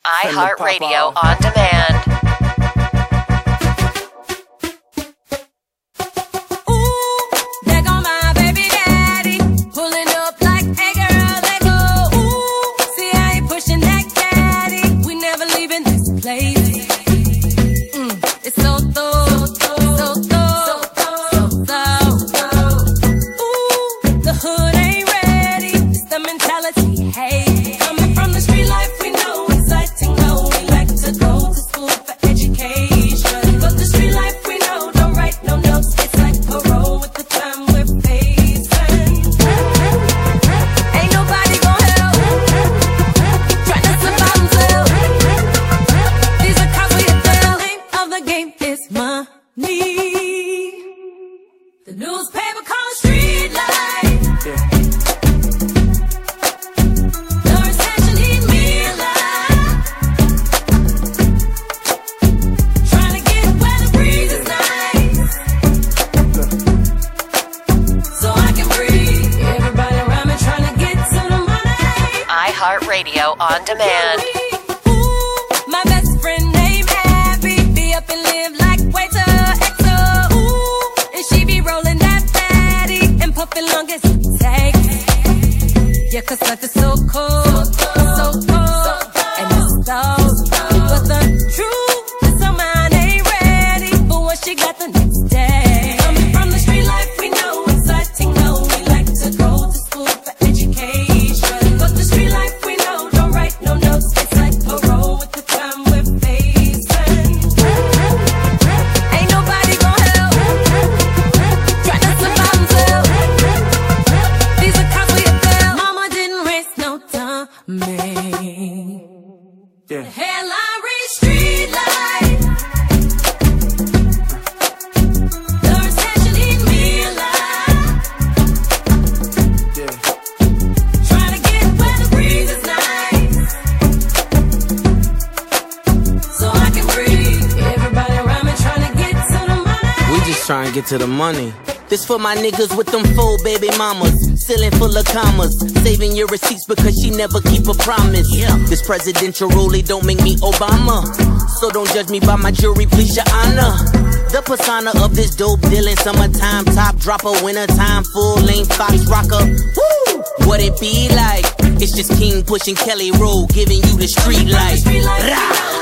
iHeartRadio On Demand. iHeartRadio On Demand. Ooh, my best friend named Abby be up and live like waiter XO. Ooh, and she be rolling that fatty and puffing long as it takes. Yeah, 'cause life is so cold, so cold, and it's so. But the truth is, her mind ain't ready for what she got the next day. Coming from the street life, we know exciting. No, we like to go to school for education. But the street life, we know, don't write no notes. It's like parole with the time we're facing. Ain't nobody gonna help. Try to survive themselves. These are cops we have failed. Mama didn't waste no time, man. Yeah. Headline read street life. The recession eat me alive. Yeah. Trying to get where the breeze is nice, so I can breathe. Everybody around me trying to get to the money. We just trying to get to the money. This for my niggas with them full baby mamas, ceiling full of commas, saving your receipts because she never keep a promise. Yeah. This presidential ruling don't make me Obama, so don't judge me by my jewelry, please your honor. The persona of this dope dealing, summertime top dropper, wintertime full length Fox rocker. Woo! What it be like? It's just King pushing Kelly Roll, giving you the street light.